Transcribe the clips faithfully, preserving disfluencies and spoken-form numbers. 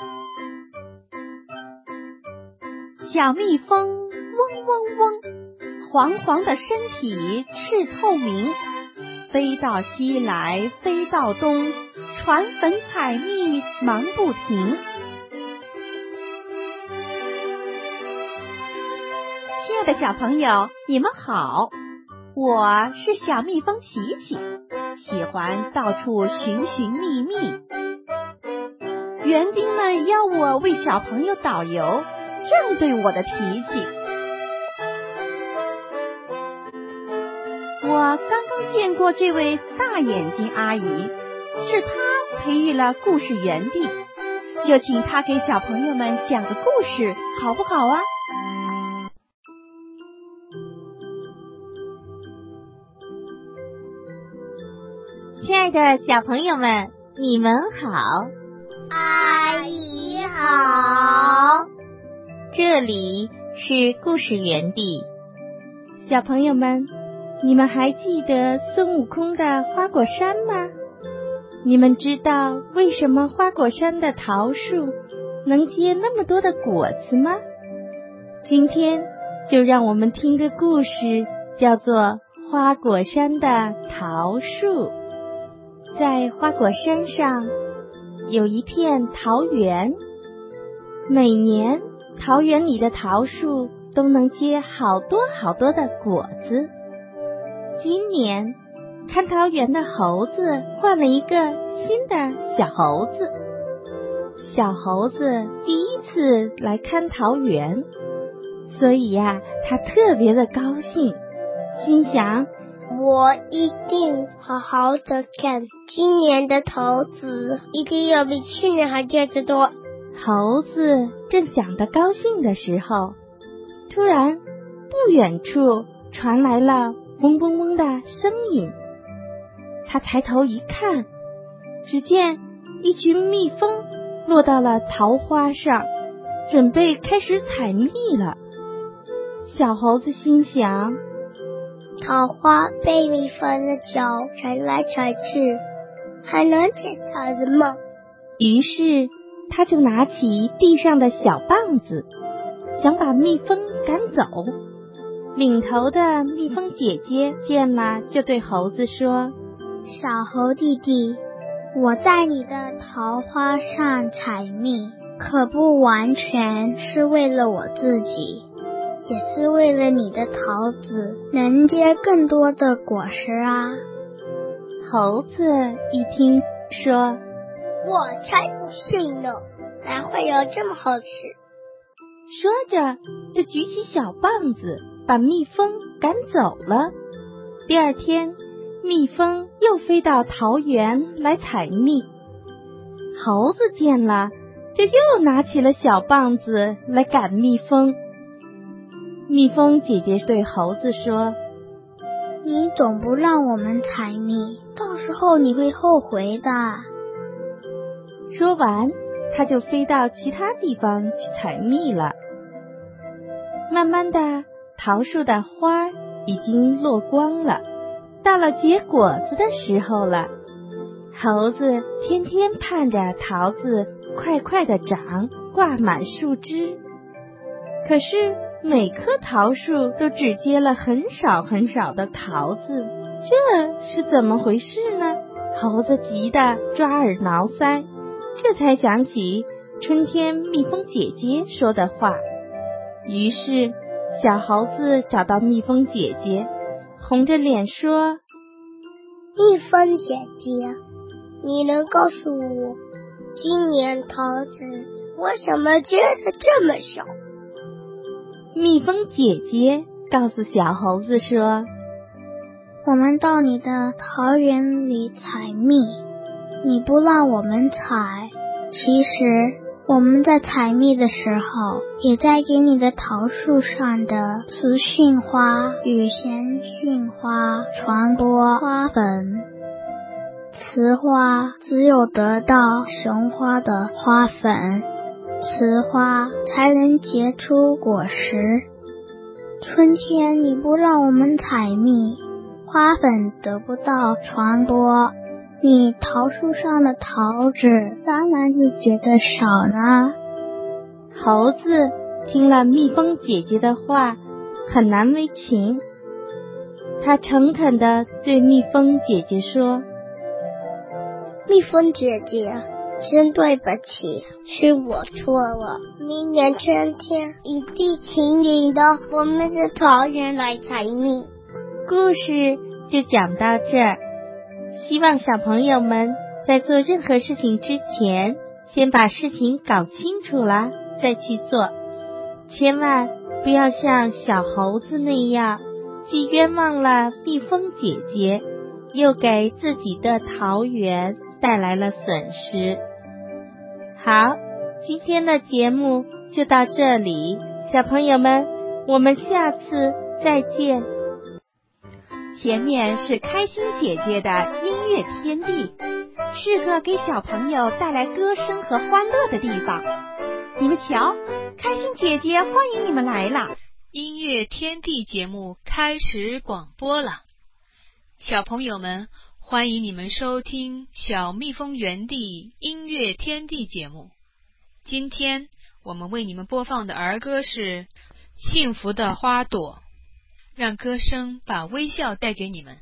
小蜜蜂嗡嗡嗡，黄黄的身体赤透明，飞到西来飞到东，传粉采蜜忙不停。亲爱的小朋友，你们好，我是小蜜蜂琪琪，喜欢到处寻寻觅觅。园丁们要我为小朋友导游，正对我的脾气。我刚刚见过这位大眼睛阿姨，是她培育了故事园地，就请她给小朋友们讲个故事，好不好啊？亲爱的小朋友们，你们好。 阿姨好。 这里是故事园地。小朋友们，你们还记得孙悟空的花果山吗？你们知道为什么花果山的桃树能结那么多的果子吗？今天就让我们听个故事，叫做《花果山的桃树》。在花果山上有一片桃园，每年桃园里的桃树都能结好多好多的果子。今年看桃园的猴子换了一个新的小猴子，小猴子第一次来看桃园，所以呀、啊，他特别的高兴，心想我一定好好的看，今年的桃子一定要比去年还结得多。 猴子正想得高兴的时候，突然不远处传来了嗡嗡嗡的声音。他抬头一看，只见一群蜜蜂落到了桃花上，准备开始采蜜了。小猴子心想， 桃花被蜜蜂的脚踩来踩去，还能结桃子吗？ 于是他就拿起地上的小棒子，想把蜜蜂赶走。领头的蜜蜂姐姐见了，就对猴子说， 小猴弟弟，我在你的桃花上采蜜，可不完全是为了我自己，也是为了你的桃子能结更多的果实啊。 猴子一听说， 我才不信呢，哪会有这么好事。 说着就举起小棒子把蜜蜂赶走了。第二天，蜜蜂又飞到桃园来采蜜，猴子见了就又拿起了小棒子来赶蜜蜂。蜜蜂姐姐对猴子说， 你总不让我们采蜜，到时候你会后悔的。 说完，它就飞到其他地方去采蜜了。慢慢的，桃树的花已经落光了，到了结果子的时候了。猴子天天盼着桃子快快的长，挂满树枝，可是每棵桃树都只结了很少很少的桃子，这是怎么回事呢？猴子急得抓耳挠腮，这才想起春天蜜蜂姐姐说的话。于是小猴子找到蜜蜂姐姐，红着脸说， 蜜蜂姐姐，你能告诉我今年桃子为什么结得这么少？ 蜜蜂姐姐告诉小猴子说， 我们到你的桃园里采蜜，你不让我们采，其实我们在采蜜的时候，也在给你的桃树上的雌性花与雄性花传播花粉。雌花只有得到雄花的花粉，雌花才能结出果实。春天你不让我们采蜜，花粉得不到传播， 你桃树上的桃子当然就觉得少呢。 猴子听了蜜蜂姐姐的话，很难为情。他诚恳地对蜜蜂姐姐说： 蜜蜂姐姐，真对不起，是我错了。明年春天一定请你到我们的桃园来采蜜。 故事就讲到这儿，希望小朋友们在做任何事情之前，先把事情搞清楚了再去做，千万不要像小猴子那样，既冤枉了蜜蜂姐姐，又给自己的桃园带来了损失。好，今天的节目就到这里，小朋友们，我们下次再见。 前面是开心姐姐的音乐天地，是个给小朋友带来歌声和欢乐的地方。你们瞧，开心姐姐欢迎你们来了。 音乐天地节目开始广播了，小朋友们，欢迎你们收听小蜜蜂园地音乐天地节目。今天我们为你们播放的儿歌是《幸福的花朵》，让歌声把微笑带给你们。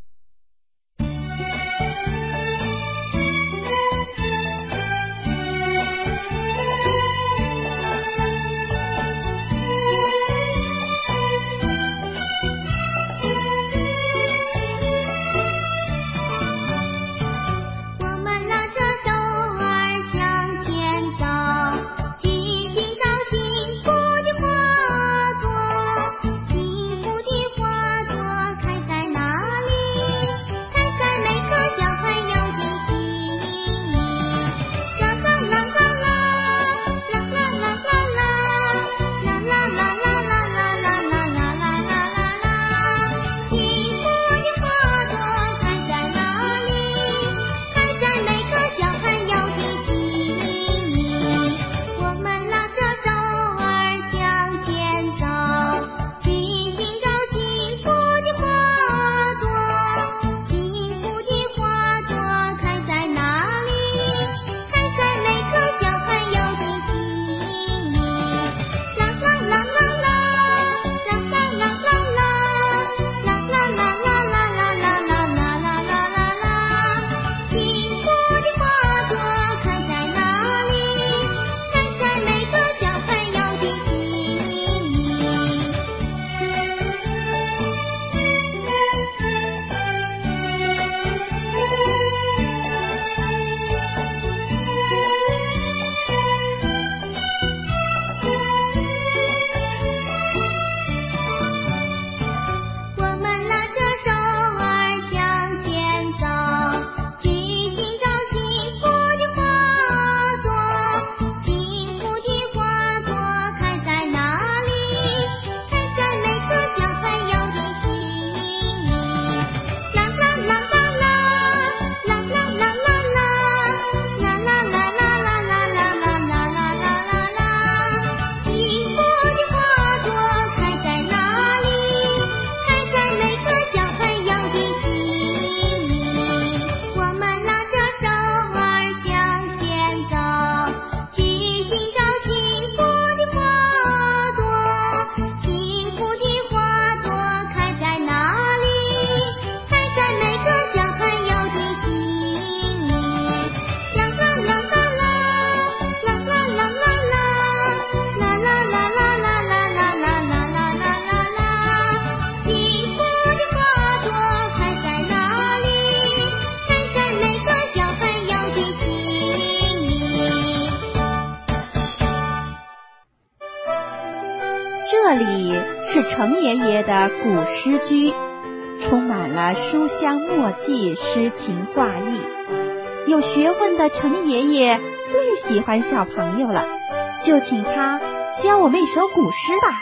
这里是程爷爷的古诗居，充满了书香墨迹、诗情画意。有学问的程爷爷最喜欢小朋友了，就请他教我们一首古诗吧。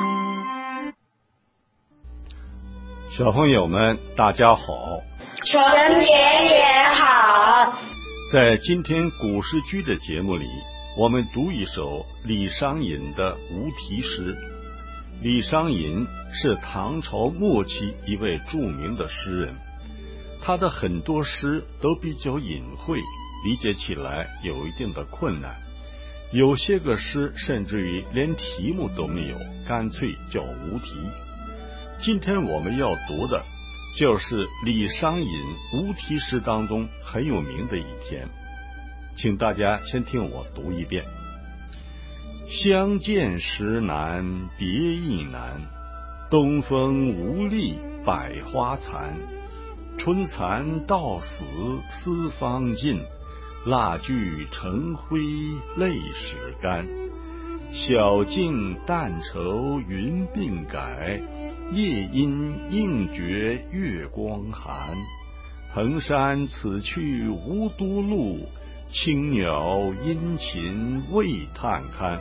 小朋友们，大家好。 程爷爷好。 在今天古诗居的节目里，我们读一首李商隐的无题诗。李商隐是唐朝末期一位著名的诗人， 他的很多诗都比较隐晦，理解起来有一定的困难，有些个诗甚至于连题目都没有，干脆叫无题。今天我们要读的就是李商隐无题诗当中很有名的一篇，请大家先听我读一遍。相见时难别亦难，东风无力百花残。春蚕到死丝方尽，蜡炬成灰泪始干。晓镜但愁云鬓改，夜阴映觉月光寒。蓬山此去无多路，青鸟殷勤为探看。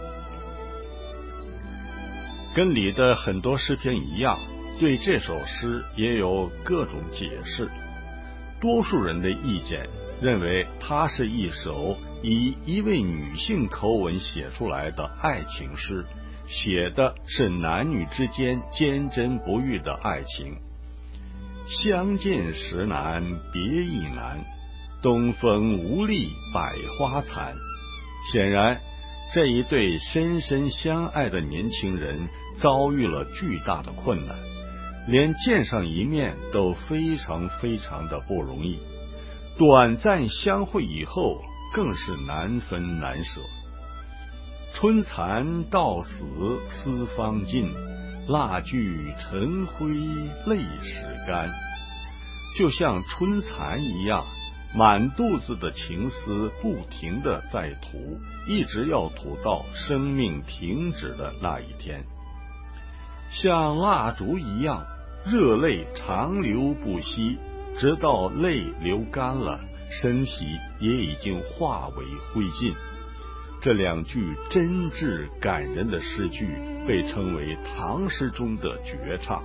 跟里的很多诗篇一样，对这首诗也有各种解释。多数人的意见认为它是一首以一位女性口吻写出来的爱情诗，写的是男女之间坚贞不渝的爱情。相见时难别亦难，东风无力百花残。显然这一对深深相爱的年轻人遭遇了巨大的困难，连见上一面都非常非常的不容易，短暂相会以后更是难分难舍。春蚕到死丝方尽，蜡炬成灰泪始干。就像春蚕一样，满肚子的情思不停的在吐，一直要吐到生命停止的那一天。像蜡烛一样，热泪长流不息，直到泪流干了，身体也已经化为灰烬。这两句真挚感人的诗句被称为唐诗中的绝唱。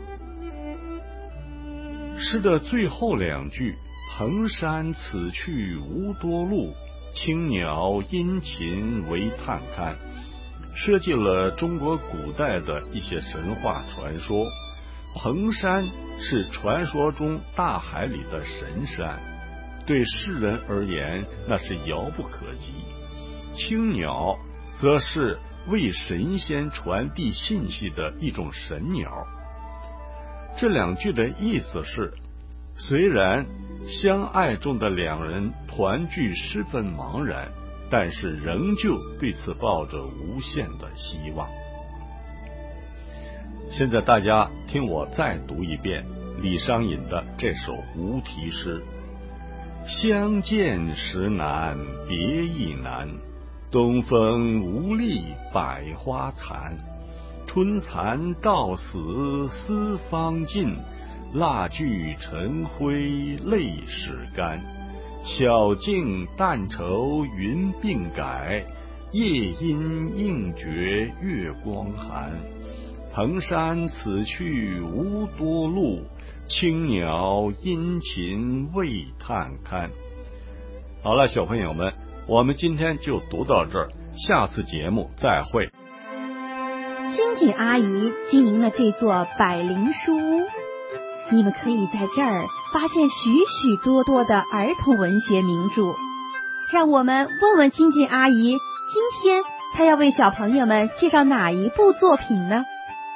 诗的最后两句，蓬山此去无多路，青鸟殷勤为探看，设计了中国古代的一些神话传说。蓬山是传说中大海里的神山，对世人而言那是遥不可及。青鸟则是为神仙传递信息的一种神鸟。这两句的意思是，虽然相爱中的两人团聚十分茫然，但是仍旧对此抱着无限的希望。现在大家听我再读一遍李商隐的这首无题诗。相见时难别亦难，东风无力百花残。春蚕到死丝方尽，蜡炬成灰泪始干。晓镜但愁云鬓改，夜阴映觉月光寒。蓬山此去无多路，青鸟殷勤为探看。好了，小朋友们，我们今天就读到这儿，下次节目再会。 欣锦阿姨经营了这座百灵书屋，你们可以在这儿发现许许多多的儿童文学名著。让我们问问欣锦阿姨，今天她要为小朋友们介绍哪一部作品呢？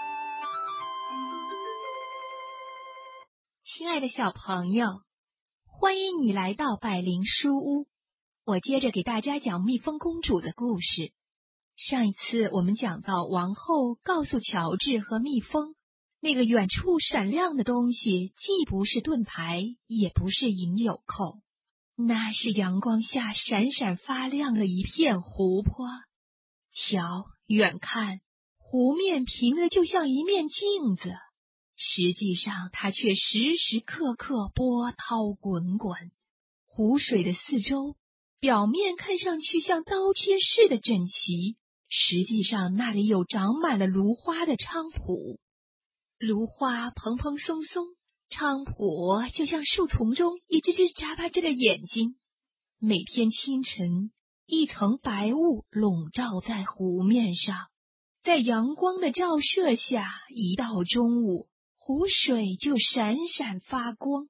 亲爱的小朋友，欢迎你来到百灵书屋。我接着给大家讲蜜蜂公主的故事。上一次我们讲到，王后告诉乔治和蜜蜂，那个远处闪亮的东西既不是盾牌，也不是银纽扣，那是阳光下闪闪发亮的一片湖泊。瞧，远看，湖面平的就像一面镜子，实际上它却时时刻刻波涛滚滚。湖水的四周，表面看上去像刀切似的整齐，实际上那里有长满了芦花的菖蒲。芦花蓬蓬松松，菖蒲就像树丛中一只只眨巴着的眼睛。每天清晨，一层白雾笼罩在湖面上，在阳光的照射下，一到中午，湖水就闪闪发光，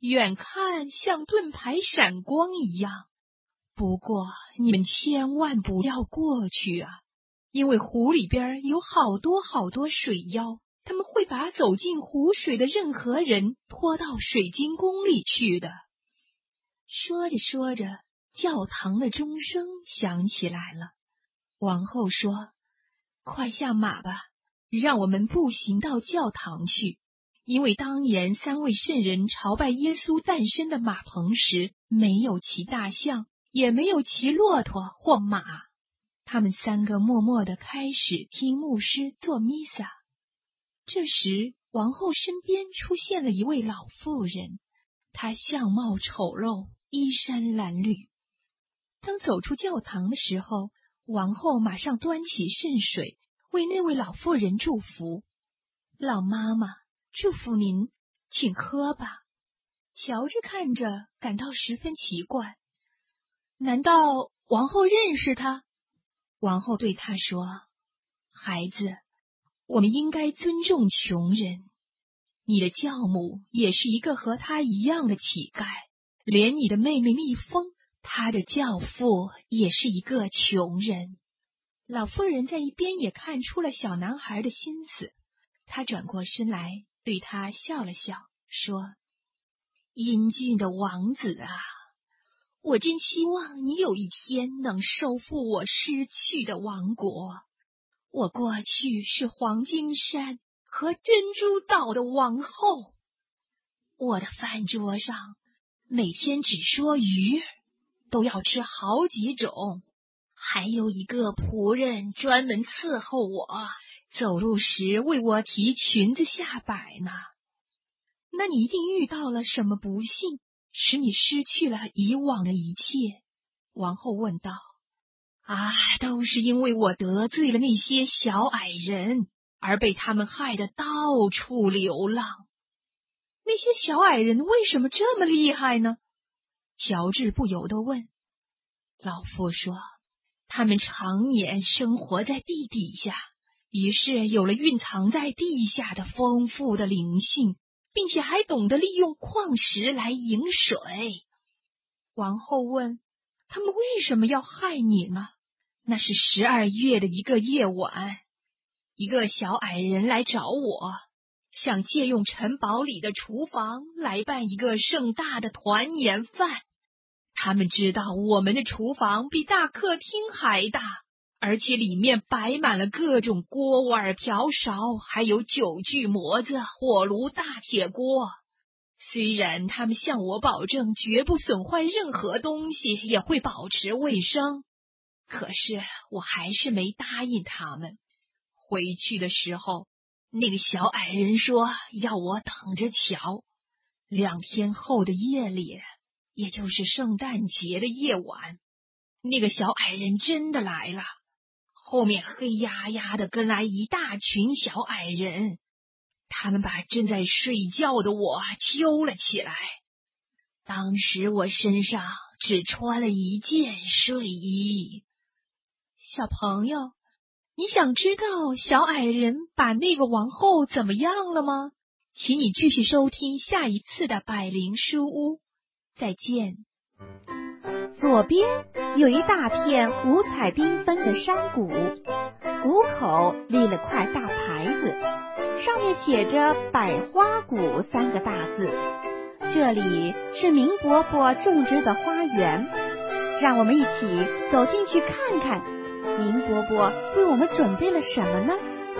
远看像盾牌闪光一样。不过你们千万不要过去啊，因为湖里边有好多好多水妖，他们会把走进湖水的任何人拖到水晶宫里去的。说着说着，教堂的钟声响起来了。王后说：快下马吧，让我们步行到教堂去，因为当年三位圣人朝拜耶稣诞生的马棚时，没有骑大象，也没有骑骆驼或马。他们三个默默地开始听牧师做弥撒。这时，王后身边出现了一位老妇人，她相貌丑陋，衣衫褴褛。当走出教堂的时候，王后马上端起圣水，为那位老妇人祝福。老妈妈，祝福您，请喝吧。乔治看着感到十分奇怪，难道王后认识他？王后对他说：孩子，我们应该尊重穷人。你的教母也是一个和他一样的乞丐，连你的妹妹蜜蜂，她的教父也是一个穷人。老妇人在一边也看出了小男孩的心思，她转过身来对他笑了笑，说：英俊的王子啊，我真希望你有一天能收复我失去的王国。我过去是黄金山和珍珠岛的王后，我的饭桌上每天只说鱼，都要吃好几种，还有一个仆人专门伺候我，走路时为我提裙子下摆呢。那你一定遇到了什么不幸，使你失去了以往的一切？王后问道。啊，都是因为我得罪了那些小矮人，而被他们害得到处流浪。那些小矮人为什么这么厉害呢？乔治不由得问。老妇说，他们常年生活在地底下，于是有了蕴藏在地下的丰富的灵性，并且还懂得利用矿石来饮水。王后问，他们为什么要害你呢？那是十二月的一个夜晚，一个小矮人来找我，想借用城堡里的厨房来办一个盛大的团年饭。他们知道我们的厨房比大客厅还大，而且里面摆满了各种锅碗瓢勺，还有酒具模子、火炉、大铁锅。虽然他们向我保证绝不损坏任何东西，也会保持卫生，可是我还是没答应他们。回去的时候，那个小矮人说要我等着瞧。两天后的夜里，也就是圣诞节的夜晚，那个小矮人真的来了，后面黑压压的跟来一大群小矮人，他们把正在睡觉的我揪了起来。当时我身上只穿了一件睡衣。小朋友，你想知道小矮人把那个王后怎么样了吗？请你继续收听下一次的百灵书屋。再见。 左边有一大片五彩缤纷的山谷，谷口立了块大牌子，上面写着百花谷三个大字。这里是明伯伯种植的花园，让我们一起走进去看看明伯伯为我们准备了什么呢？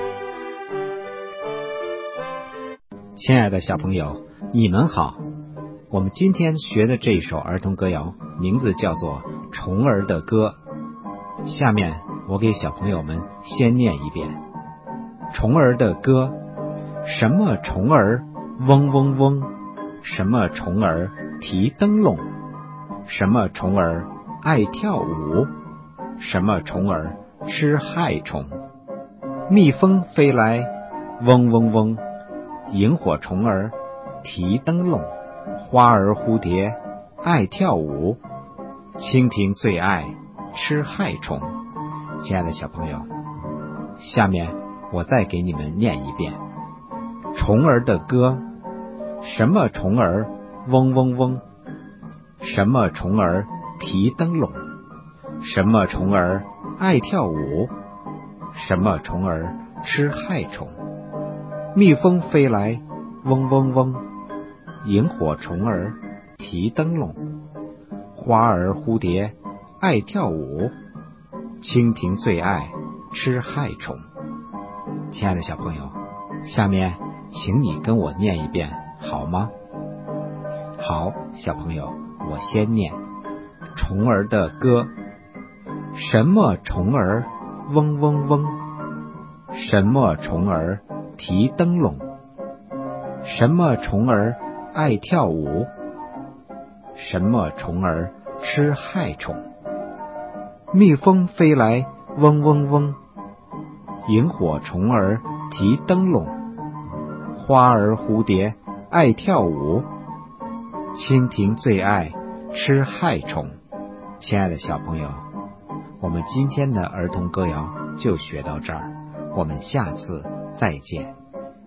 亲爱的小朋友，你们好。我们今天学的这首儿童歌谣名字叫做《虫儿的歌》。下面我给小朋友们先念一遍《虫儿的歌》。什么虫儿嗡嗡嗡，什么虫儿提灯笼，什么虫儿爱跳舞，什么虫儿吃害虫。蜜蜂飞来嗡嗡嗡，萤火虫儿提灯笼，花儿蝴蝶爱跳舞，蜻蜓最爱吃害虫。亲爱的小朋友，下面我再给你们念一遍虫儿的歌。什么虫儿嗡嗡嗡。什么虫儿提灯笼？什么虫儿爱跳舞？什么虫儿吃害虫？蜜蜂飞来，嗡嗡嗡。萤火虫儿提灯笼，花儿蝴蝶爱跳舞，蜻蜓最爱吃害虫。亲爱的小朋友，下面请你跟我念一遍好吗？好，小朋友，我先念虫儿的歌。什么虫儿嗡嗡嗡？什么虫儿提灯笼？什么虫儿爱跳舞？什么虫儿吃害虫？蜜蜂飞来，嗡嗡嗡。萤火虫儿提灯笼，花儿蝴蝶爱跳舞，蜻蜓最爱吃害虫。亲爱的小朋友，我们今天的儿童歌谣就学到这儿，我们下次再见。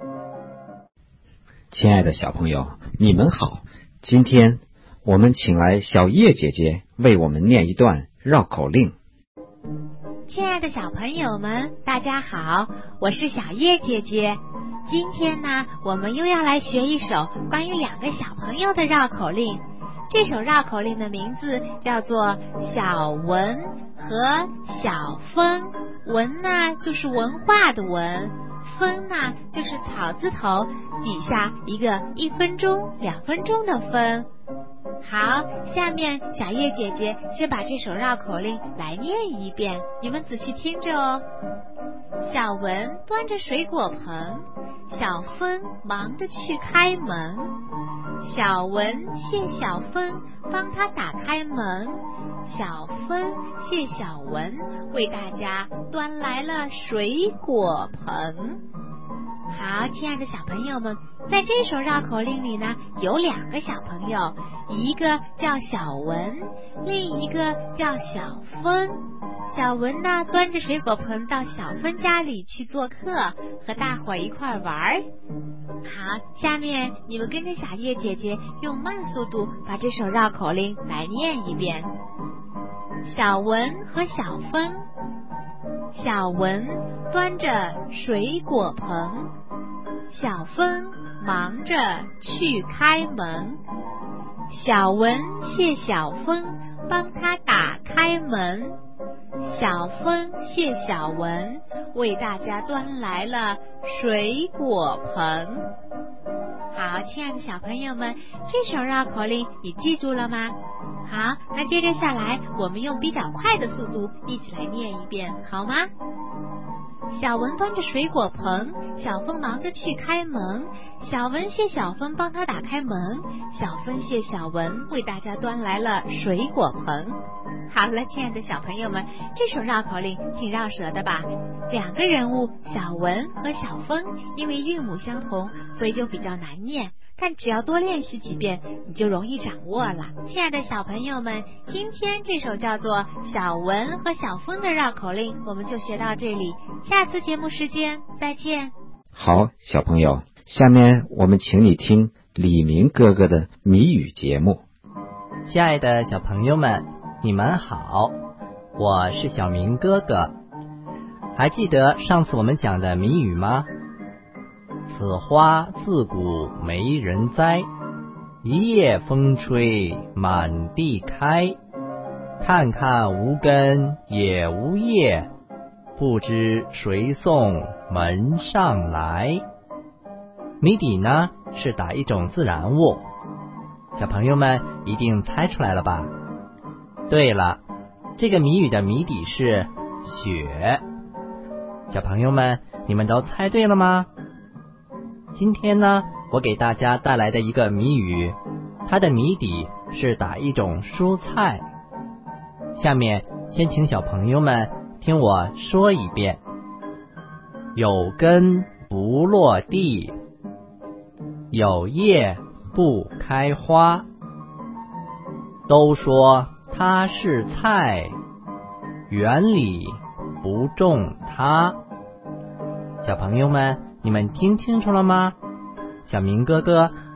亲爱的小朋友，你们好，今天我们请来小叶姐姐为我们念一段绕口令。 亲爱的小朋友们，大家好，我是小叶姐姐。今天呢，我们又要来学一首关于两个小朋友的绕口令。这首绕口令的名字叫做小文和小风。文呢就是文化的文，风呢就是草字头底下一个一分钟两分钟的分。好，下面小叶姐姐先把这首绕口令来念一遍，你们仔细听着哦。小文端着水果盆，小风忙着去开门。小文谢小风帮他打开门，小风谢小文为大家端来了水果盆。好，亲爱的小朋友们，在这首绕口令里呢，有两个小朋友，一个叫小文，另一个叫小风。小文呢，端着水果盆到小风家里去做客，和大伙儿一块玩。好，下面你们跟着小叶姐姐用慢速度把这首绕口令来念一遍。小文和小风。小文端着水果盆，小风忙着去开门。小文谢小风帮他打开门，小风谢小文为大家端来了水果盆。好，亲爱的小朋友们，这首绕口令你记住了吗？好，那接着下来我们用比较快的速度一起来念一遍，好吗？小文端着水果盆，小风忙着去开门。小文谢小风帮他打开门，小风谢小文为大家端来了水果盆。好了，亲爱的小朋友们，这首绕口令挺绕舌的吧？两个人物小文和小风，因为韵母相同，所以就比较难念，但只要多练习几遍，你就容易掌握了。亲爱的小朋友们，今天这首叫做小文和小风的绕口令我们就学到这里，下次节目时间再见。 好，小朋友，下面我们请你听李明哥哥的谜语节目。 亲爱的小朋友们，你们好，我是小明哥哥。还记得上次我们讲的谜语吗？此花自古没人栽，一夜风吹满地开。看看无根也无叶，不知谁送门上来。谜底呢是打一种自然物，小朋友们一定猜出来了吧？对了，这个谜语的谜底是雪。小朋友们，你们都猜对了吗？今天呢，我给大家带来的一个谜语，它的谜底是打一种蔬菜。下面先请小朋友们听我说一遍：有根不落地，有叶不开花，都说它是菜，园里不种它。小朋友们，你们听清楚了吗？小明哥哥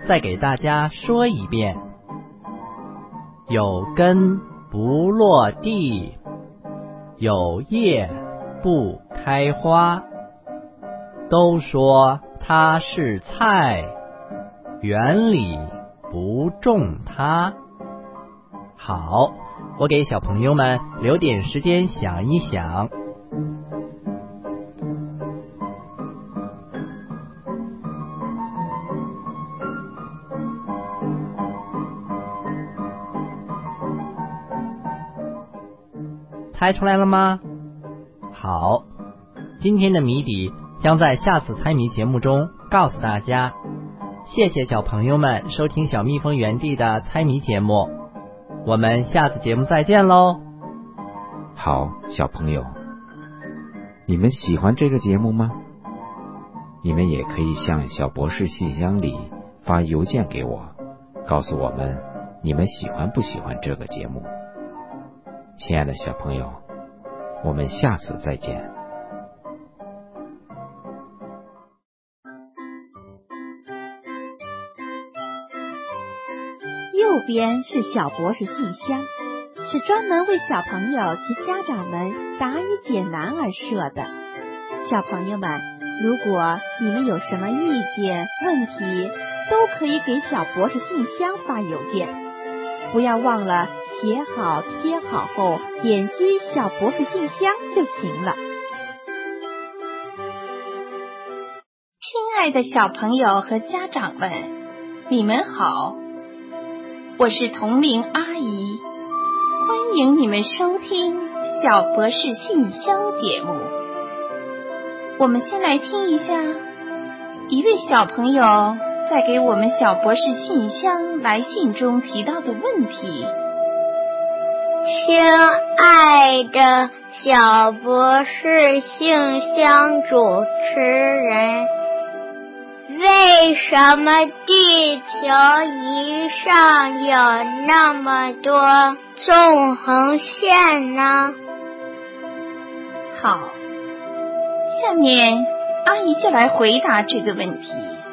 再给大家说一遍：有根不落地，有叶不开花。都说它是菜，园里不种它。好，我给小朋友们留点时间想一想。猜出来了吗？好，今天的谜底将在下次猜谜节目中告诉大家。谢谢小朋友们收听小蜜蜂园地的猜谜节目，我们下次节目再见喽。 好，小朋友，你们喜欢这个节目吗？你们也可以向小博士信箱里发邮件给我，告诉我们你们喜欢不喜欢这个节目。亲爱的小朋友，我们下次再见。 右边是小博士信箱，是专门为小朋友及家长们答疑解难而设的。小朋友们，如果你们有什么意见、问题，都可以给小博士信箱发邮件。不要忘了写好贴好后，点击小博士信箱就行了。 亲爱的小朋友和家长们，你们好，我是童玲阿姨，欢迎你们收听小博士信箱节目。我们先来听一下一位小朋友在给我们小博士信箱来信中提到的问题。 亲爱的小博士信箱主持人，为什么地球仪上有那么多纵横线呢？ 好，下面阿姨就来回答这个问题。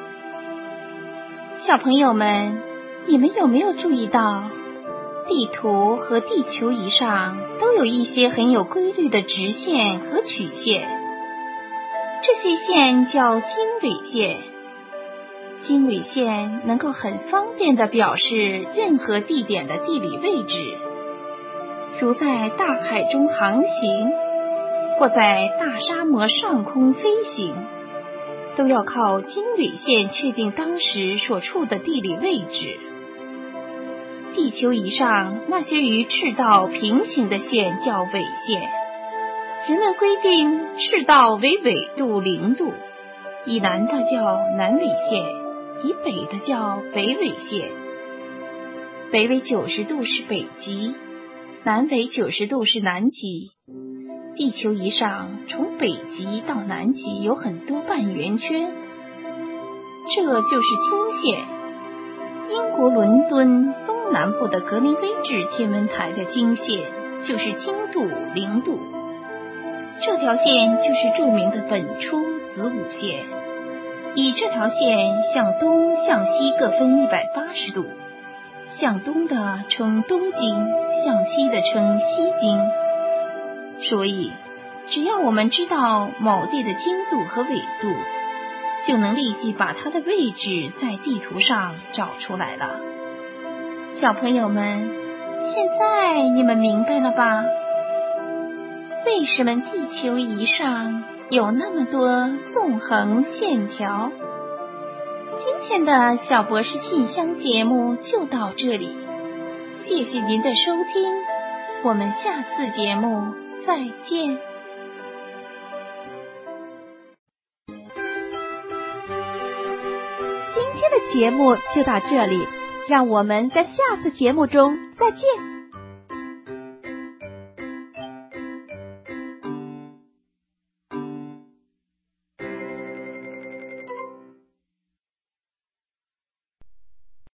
小朋友们，你们有没有注意到，地图和地球仪上都有一些很有规律的直线和曲线？这些线叫经纬线。经纬线能够很方便地表示任何地点的地理位置，如在大海中航行，或在大沙漠上空飞行，都要靠经纬线确定当时所处的地理位置。地球仪上那些与赤道平行的线叫纬线，人们规定赤道为纬度零度，以南的叫南纬线，以北的叫北纬线。北纬九十度是北极，南纬九十度是南极。地球仪上从北极到南极有很多半圆圈，这就是经线。英国伦敦东南部的格林威治天文台的经线就是经度零度，这条线就是著名的本初子午线。以这条线向东向西各分一百八十度，向东的称东经，向西的称西经。所以只要我们知道某地的经度和纬度，就能立即把它的位置在地图上找出来了。小朋友们，现在你们明白了吧？为什么地球仪上有那么多纵横线条？今天的小博士信箱节目就到这里，谢谢您的收听，我们下次节目再见。 今天的节目就到这里，让我们在下次节目中再见。